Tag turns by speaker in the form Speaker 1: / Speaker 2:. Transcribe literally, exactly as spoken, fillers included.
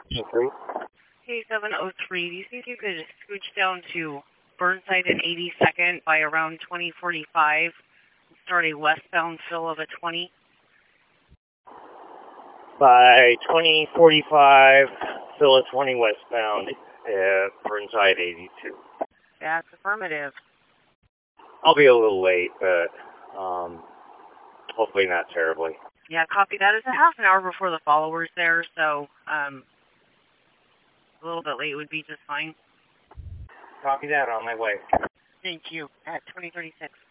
Speaker 1: Okay.
Speaker 2: Hey, seven oh three, do you think you could scooch down to Burnside and eighty-second by around twenty forty-five and start a westbound fill of a twenty?
Speaker 1: By twenty forty-five, fill a twenty westbound at Burnside eighty-two.
Speaker 2: That's affirmative.
Speaker 1: I'll be a little late, but um, hopefully not terribly.
Speaker 2: Yeah, copy that. It's a half an hour before the followers there, so um, a little bit late would be just fine.
Speaker 1: Copy that, on my way.
Speaker 2: Thank you. At twenty thirty-six.